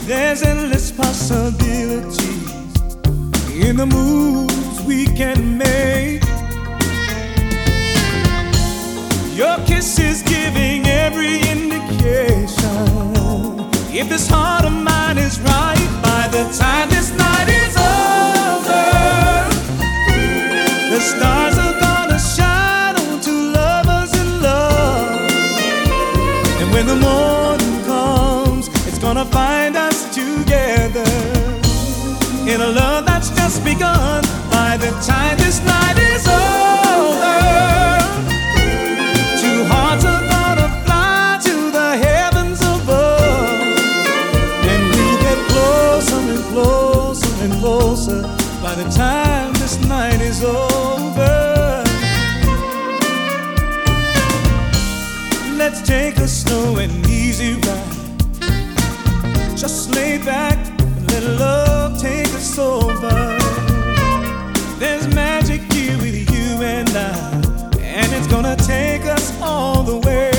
There's endless possibilities in the moves we can make. Your kiss is giving every indication. If this heart of mine is right, by the time this night is over, the stars are gonna shine on two lovers in love. And when the morning comes, it's gonna find us together in a love that's just begun. By the time this night is over, two hearts are gonna fly to the heavens above, and we'll get closer and closer and closer by the time this night is over. Let's take a slow and easy ride. Just lay back and let love take us over. There's magic here with you and I, and it's gonna take us all the way.